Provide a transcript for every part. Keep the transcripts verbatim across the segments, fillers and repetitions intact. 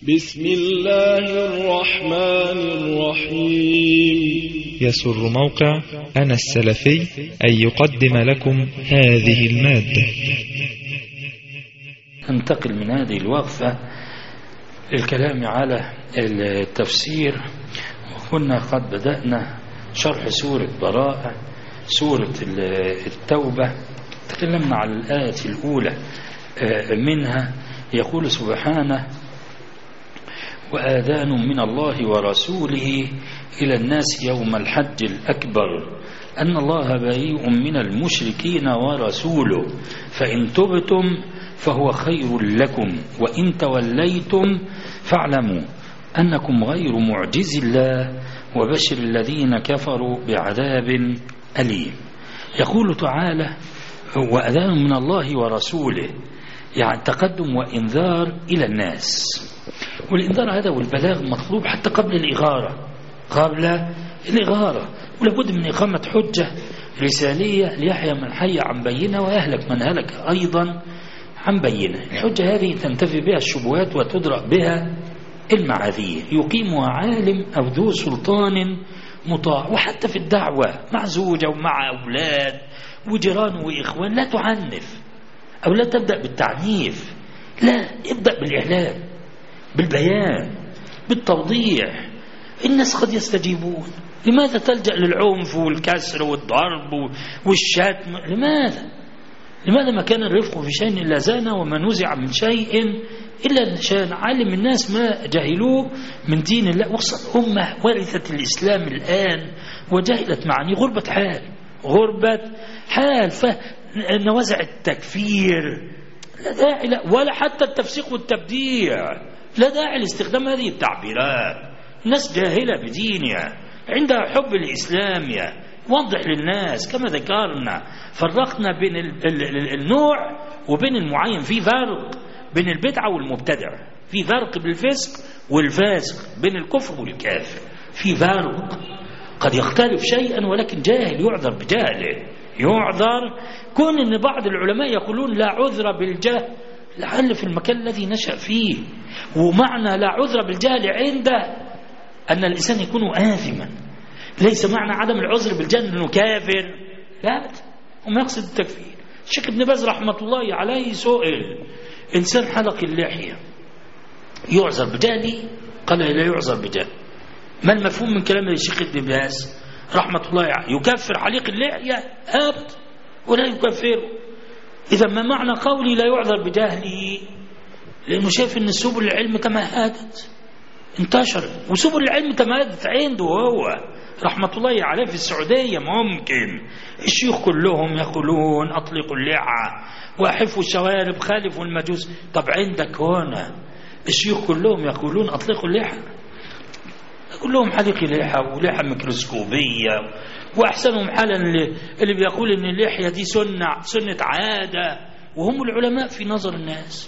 بسم الله الرحمن الرحيم. يسر موقع أنا السلفي أن يقدم لكم هذه المادة. ننتقل من هذه الوقفة للكلام على التفسير. وكنا قد بدأنا شرح سورة براءة، سورة التوبة. تكلمنا على الآية الأولى منها، يقول سبحانه: وآذان من الله ورسوله إلى الناس يوم الحج الأكبر أن الله بريء من المشركين ورسوله فإن تبتم فهو خير لكم وإن توليتم فاعلموا أنكم غير معجز الله وبشر الذين كفروا بعذاب أليم. يقول تعالى: وآذان من الله ورسوله، يعني تقدم وإنذار إلى الناس. والإنذار هذا والبلاغ مطلوب حتى قبل الإغارة، قبل الإغارة. ولابد من إقامة حجة رسالية ليحيى من حي عن بينة ويهلك من هلك أيضا عن بينة. الحجة هذه تنتفي بها الشبهات وتدرأ بها المعاذير، يقيمها عالم أو ذو سلطان مطاع. وحتى في الدعوة مع زوجة ومع أولاد وجيران وإخوان لا تعنف أو لا تبدأ بالتعنيف، لا، ابدأ بالإعلام، بالبيان، بالتوضيح. الناس قد يستجيبون. لماذا تلجأ للعنف والكسر والضرب والشتم؟ لماذا؟ لماذا ما كان الرفق في شيء إلا زانه وما نزع من شيء إلا شان؟ علم الناس ما جهلوه من دين الله. وصل أمة ورثت الإسلام الآن وجهلت معاني. غربة حال، غربة حال. فنوازع التكفير لا داعي لا، ولا حتى التفسيق والتبديع لا داعي لاستخدام هذه التعبيرات. الناس جاهلة بدينها، عندها حب الإسلام. وضح للناس كما ذكرنا، فرقنا بين النوع وبين المعين. في فرق بين البدعة والمبتدع، في فرق بين الفسق والفاسق، بين الكفر والكافر في فرق. قد يختلف شيئا ولكن جاهل يعذر بجهله، يعذر. كون ان بعض العلماء يقولون لا عذر بالجهل لعل في المكان الذي نشأ فيه، ومعنى لا عذر بالجهل عنده أن الإنسان يكون آثما. ليس معنى عدم العذر بالجهل أنه كافر، لا، وما يقصد التكفير. الشيخ ابن باز رحمة الله عليه سئل: إنسان حلق اللحية يعذر بجهله؟ قال لا يعذر بجهل. ما المفهوم من كلام الشيخ ابن باز رحمة الله عليه؟ يكفر حليق اللحية؟ أبد، ولا يكفره. إذا ما معنى قولي لا يعذر بجهله؟ لأنه شايف أن سبل العلم تمهدت، انتشرت، وسبل العلم تمهدت عنده هو رحمة الله عليه. في السعودية ممكن الشيوخ كلهم يقولون أطلقوا اللحى وأحفوا الشوارب خالفوا المجوس. طب عندك هنا الشيوخ كلهم يقولون أطلقوا اللحى، كلهم حلق لحى ولحى ميكروسكوبية. وأحسنهم حالا اللي, اللي بيقول إن اللحية دي سنة سنة عادة، وهم العلماء في نظر الناس.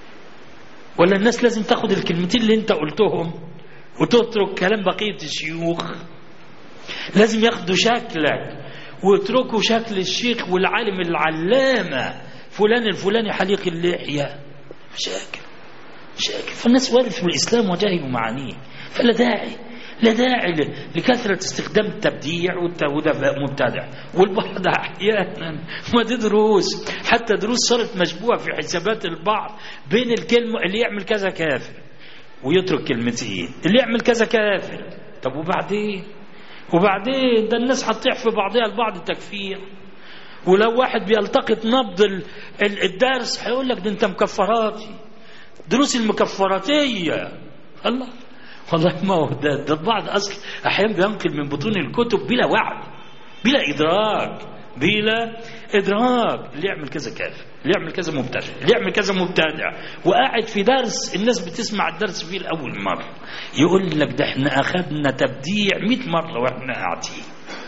ولا الناس لازم تاخد الكلمتين اللي انت قلتهم وتترك كلام بقية الشيوخ؟ لازم ياخدوا شكلك ويتركوا شكل الشيخ والعالم العلامة فلان الفلاني حليق اللحية. مشاكل مشاكل. فالناس ورثوا الإسلام وجاهلوا معانيه. فلا داعي لا داعي لكثرة استخدام التبديع وده مبتدع. والبعض أحيانا ما دي دروس، حتى دروس صارت مشبوهة في حسابات البعض بين الكلمة اللي يعمل كذا كافر ويترك كلمتين، اللي يعمل كذا كافر. طب وبعدين وبعدين ده الناس هتطيح في بعضها البعض تكفير. ولو واحد بيلتقط نبض الدرس هيقول لك ده انت مكفراتي، دروس المكفراتية. الله، والله ما هو ده, ده البعض أصل أحيانا بينقل من بطون الكتب بلا وعي، بلا إدراك، بلا إدراك. اللي يعمل كذا كافر، اللي يعمل كذا مبتدع، اللي يعمل كذا مبتدع. وقاعد في درس الناس بتسمع الدرس فيه الأول مرة يقول لك ده احنا أخذنا تبديع مئة مرة وإحنا قاعدين،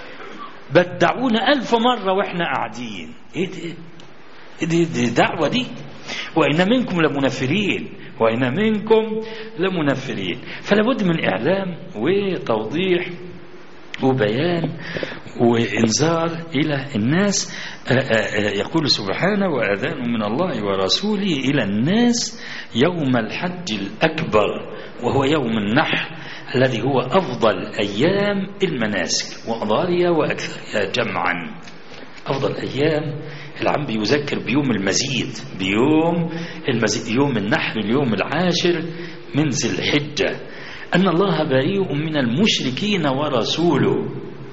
بدعونا ألف مرة وإحنا قاعدين. إيه دي؟ دي, دي دعوة دي؟ وإن منكم لمنفرين، وإن منكم لمنفرين. فلا بد من إعلام وتوضيح وبيان وإنذار إلى الناس. يقول سبحانه: وأذان من الله ورسوله إلى الناس يوم الحج الأكبر، وهو يوم النحر الذي هو أفضل أيام المناسك وأضالها وأكثرها جمعا. أفضل أيام العام بيذكر بيوم المزيد، بيوم المزيد، يوم النحر، اليوم العاشر من ذي الحجة، أن الله بريء من المشركين ورسوله.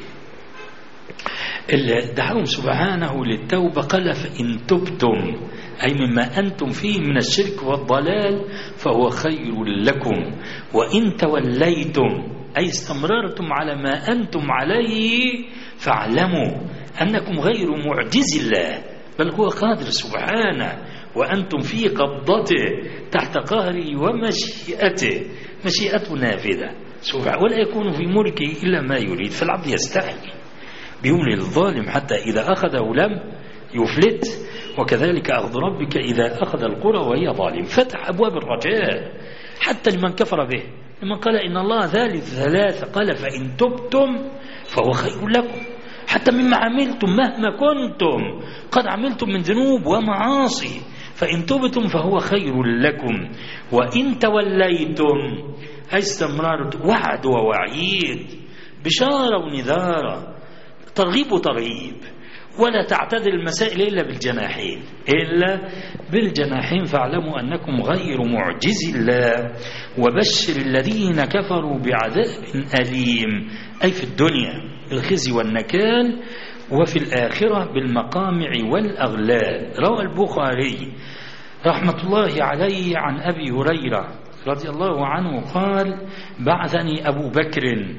دعاهم سبحانه للتوبة، قال: فإن تبتم، أي مما أنتم فيه من الشرك والضلال، فهو خير لكم، وإن توليتم، أي استمررتم على ما أنتم عليه، فاعلموا أنكم غير معجز الله، بل هو قادر سبحانه وأنتم في قبضته تحت قهره ومشيئته، مشيئته نافذة سبحانه، ولا يكون في ملكه إلا ما يريد، فالعبد يستحي بيملي الظالم حتى إذا أخذه لم يفلت، وكذلك أخذ ربك إذا أخذ القرى وهي ظالم. فتح أبواب الرجاء حتى لمن كفر به، لمن قال إن الله ثالث ثلاثة، قال: فإن تبتم فهو خير لكم، حتى مما عملتم مهما كنتم قد عملتم من ذنوب ومعاصي، فإن تبتم فهو خير لكم، وإن توليتم، أي استمررتم، وعد ووعيد، بشارة ونذارة، ترغيب وترهيب، ولا تعتذر المسائل إلا بالجناحين، إلا بالجناحين، فاعلموا أنكم غير معجز الله، وبشر الذين كفروا بعذاب أليم، أي في الدنيا الخزي والنكال، وفي الآخرة بالمقامع والأغلال. روى البخاري رحمة الله عليه عن أبي هريرة رضي الله عنه قال: بعثني أبو بكر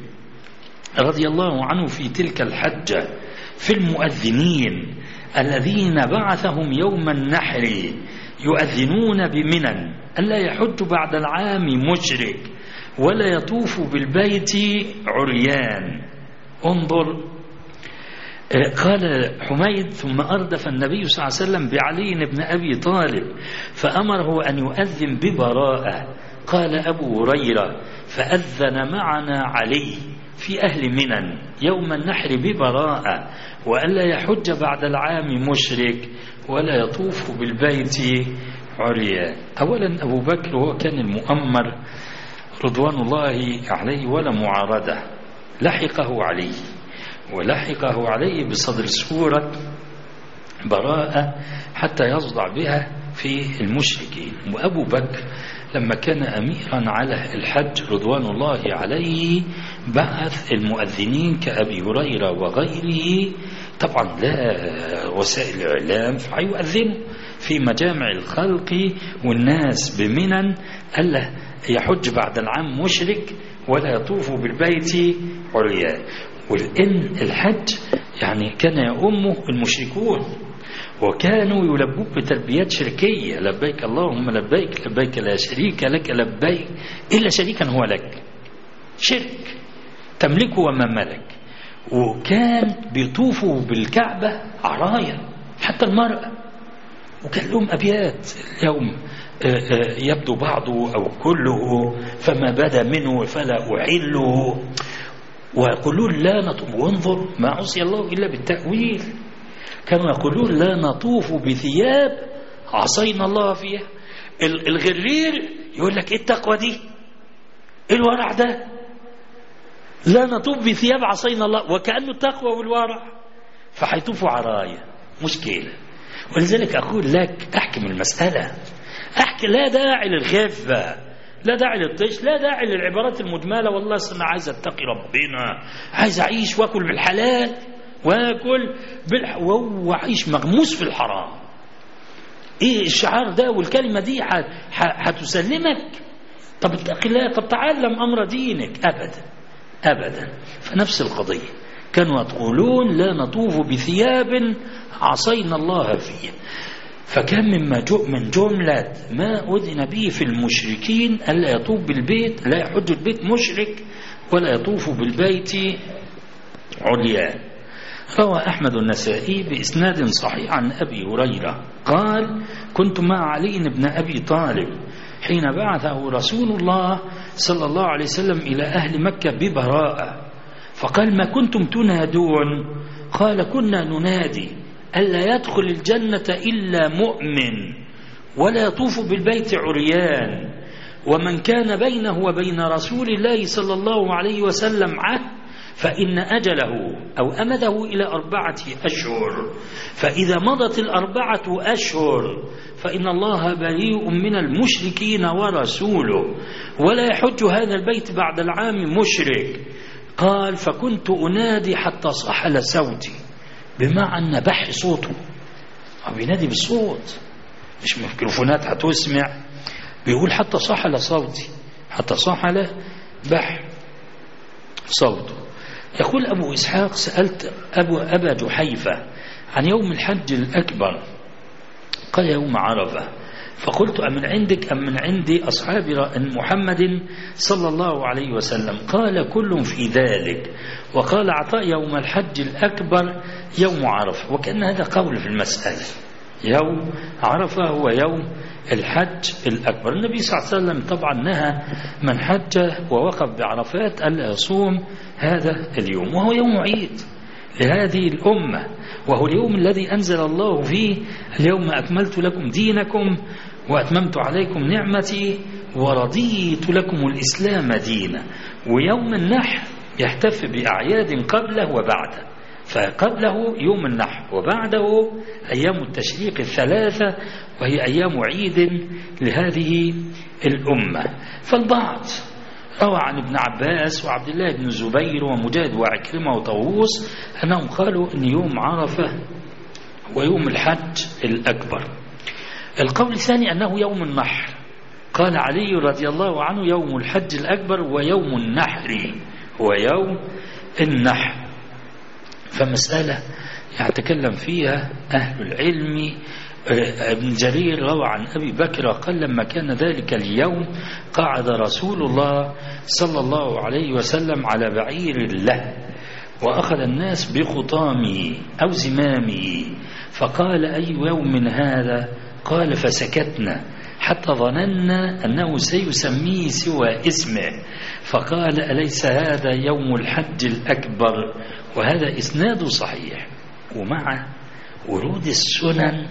رضي الله عنه في تلك الحجة في المؤذنين الذين بعثهم يوم النحر يؤذنون بمنى ألا يحج بعد العام مشرك ولا يطوف بالبيت عريان. انظر، قال حميد: ثم أردف النبي صلى الله عليه وسلم بعلي بن أبي طالب فأمره أن يؤذن ببراءة. قال أبو هريرة: فأذن معنا علي في أهل منى يوم النحر ببراءة، وألا يحج بعد العام مشرك ولا يطوف بالبيت عريان. أولا أبو بكر هو كان المؤمر رضوان الله عليه ولا معارضة، لحقه عليه ولحقه عليه بصدر سورة براءة حتى يصدع بها في المشركين. وأبو بكر لما كان أميرا على الحج رضوان الله عليه بعث المؤذنين كأبي هريرة وغيره، طبعا لا وسائل إعلام، فيؤذنوا في مجامع الخلق والناس بمنى ألا يحج بعد العام مشرك ولا يطوف بالبيت عريان. وإن الحج يعني كان يؤمه المشركون، وكانوا يلبوك بتلبيات شركية: لبيك اللهم لبيك، لبيك لا شريك لك لبيك إلا شريكا هو لك، شرك تملكه وما ملك. وكان بيطوفوا بالكعبة عرايا حتى المرأة، وكان لهم أبيات: اليوم يبدو بعضه أو كله، فما بدا منه فلا أحله، ويقولون لا نطوف. وانظر ما عصي الله إلا بالتأويل، كانوا يقولون لا نطوف بثياب عصينا الله فيها. الغرير يقول لك ايه التقوى دي، ايه الورع ده، لا نطوف بثياب عصينا الله، وكأنه التقوى والورع، فحيطوفوا عرايا، مشكلة. ولذلك أقول لك احكم المسألة، احكي، لا داعي للخفة، لا داعي للطيش، لا داعي للعبارات المجملة: والله أنا عايز اتقي ربنا، عايز اعيش واكل بالحلال واكل بالح... وهو عايش مغموس في الحرام. ايه الشعار ده والكلمة دي هتسلمك؟ طب اتقي الله، طب تعلم امر دينك. ابدا ابدا. فنفس القضية كانوا يقولون لا نطوف بثياب عصينا الله فيه. فكان مما جو من جملة ما أذن به في المشركين ألا يطوف بالبيت، لا يحج البيت مشرك ولا يطوف بالبيت عريان. روى أحمد النسائي بإسناد صحيح عن أبي هريرة قال: كنت مع علي بن أبي طالب حين بعثه رسول الله صلى الله عليه وسلم إلى أهل مكة ببراءة، فقال: ما كنتم تنادون؟ قال: كنا ننادي ألا يدخل الجنة إلا مؤمن ولا يطوف بالبيت عريان، ومن كان بينه وبين رسول الله صلى الله عليه وسلم عهد فإن أجله أو أمده إلى أربعة أشهر، فإذا مضت الأربعة أشهر فإن الله بريء من المشركين ورسوله، ولا يحج هذا البيت بعد العام مشرك. قال: فكنت أنادي حتى صحل صوتي، بمعنى بح صوته، أو بينادي بالصوت، مش ميكروفونات هتسمع، بيقول حتى صحل صوتي، حتى صحل بح صوته. يقول أبو إسحاق: سألت أبو أبا جحيفة عن يوم الحج الأكبر، قال: يوم عرفة. فقلت: أمن عندك أم من عند أصحاب محمد صلى الله عليه وسلم؟ قال: كل في ذلك. وقال عطاء: يوم الحج الأكبر يوم عرفة. وكأن هذا قول في المسألة، يوم عرفة هو يوم الحج الأكبر. النبي صلى الله عليه وسلم طبعا نهى من حج ووقف بعرفات ألا يصوم هذا اليوم، وهو يوم عيد لهذه الأمة، وهو اليوم الذي أنزل الله فيه: اليوم أكملت لكم دينكم وأتممت عليكم نعمتي ورضيت لكم الإسلام دينا. ويوم النحر يحتفل بأعياد قبله وبعده، فقبله يوم النحر وبعده أيام التشريق الثلاثة، وهي أيام عيد لهذه الأمة. فالبعض روى عن ابن عباس وعبد الله بن الزبير ومجاهد وعكرمة وطاووس أنهم قالوا أن يوم عرفة ويوم الحج الأكبر. القول الثاني أنه يوم النحر، قال علي رضي الله عنه: يوم الحج الأكبر ويوم النحر هو يوم النحر. فمسألة يتكلم فيها أهل العلم. ابن جرير روى عن أبي بكر قال: لما كان ذلك اليوم قعد رسول الله صلى الله عليه وسلم على بعير له، وأخذ الناس بخطامه أو زمامه، فقال: أي يوم هذا؟ قال: فسكتنا حتى ظننا أنه سيسميه سوى اسمه، فقال: أليس هذا يوم الحج الأكبر؟ وهذا إسناد صحيح. ومع ورود السنن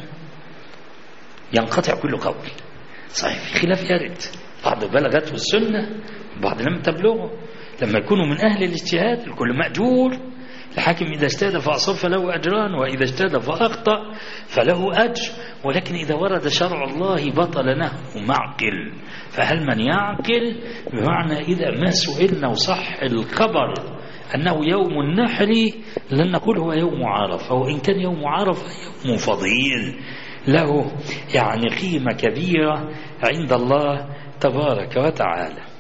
ينقطع كل قول صحيح، في خلاف يرد، بعض بلغته السنة وبعض لم تبلغه. لما يكونوا من أهل الاجتهاد الكل مأجور، الحاكم إذا اجتهد فأصاب فله أجران، وإذا اجتهد فأخطأ فله أجر. ولكن إذا ورد شرع الله بطل نهيه معقل. فهل من يعقل؟ بمعنى إذا ما سئلنا وصح الخبر أنه يوم النحر لن نقول هو يوم عرفة، وإن كان يوم عرفة يوم فضيل له يعني قيمة كبيرة عند الله تبارك وتعالى.